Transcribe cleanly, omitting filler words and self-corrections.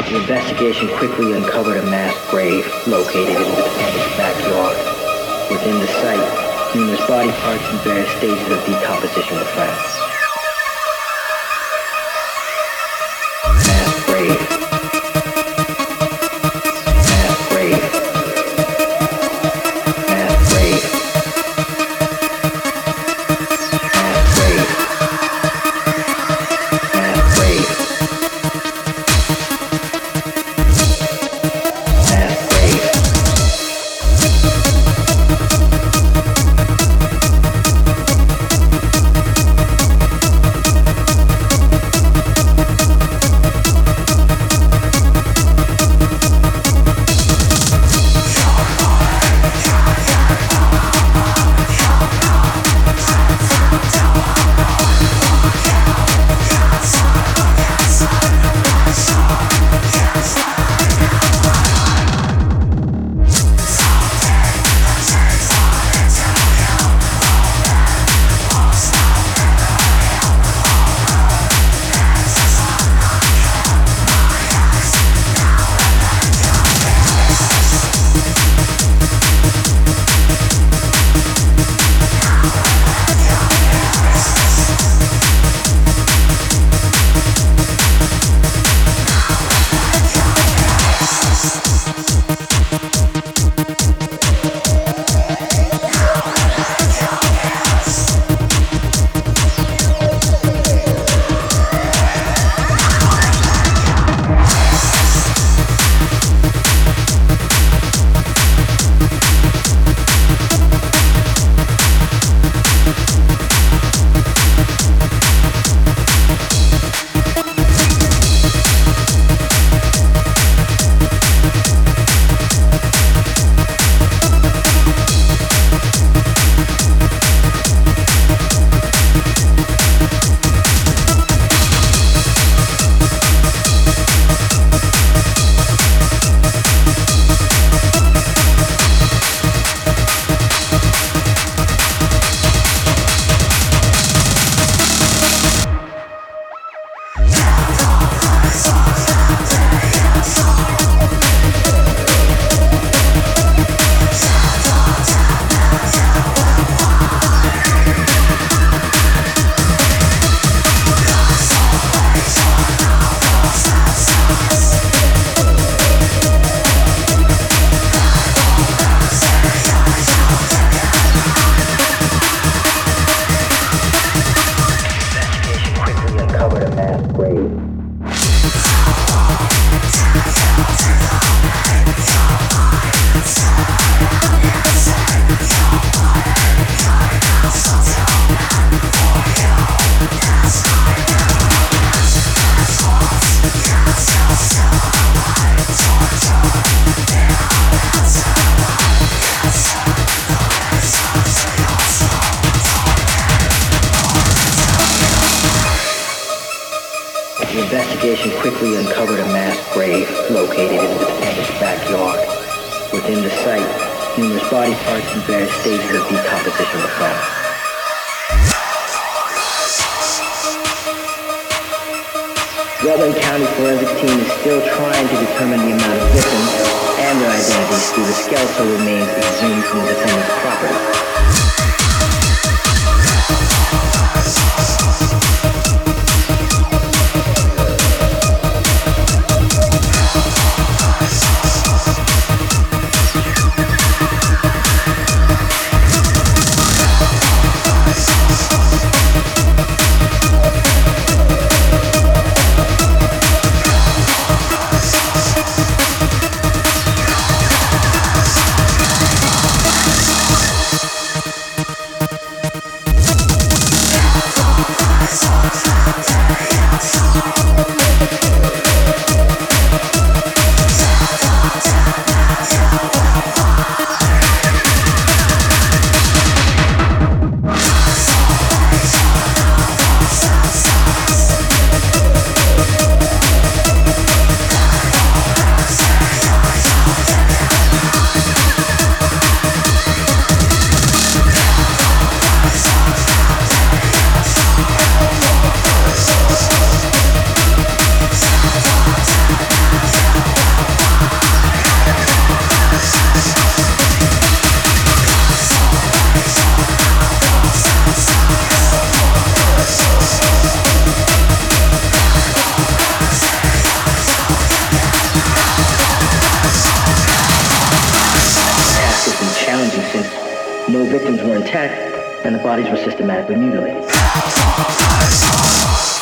The investigation quickly uncovered a mass grave located in the defendant's backyard. Within the site, numerous body parts in various stages of decomposition were found. Mass grave. Mass grave. Mass grave. Mass grave. Mass grave. Mass grave. The investigation quickly uncovered a mass grave located in the defendant's backyard. Within the site, numerous body parts in various stages of decomposition were found. Rutland County forensic team is still trying to determine the amount of victims and their identities through the skeletal remains exhumed from the defendant's property. intact, and the bodies were systematically mutilated.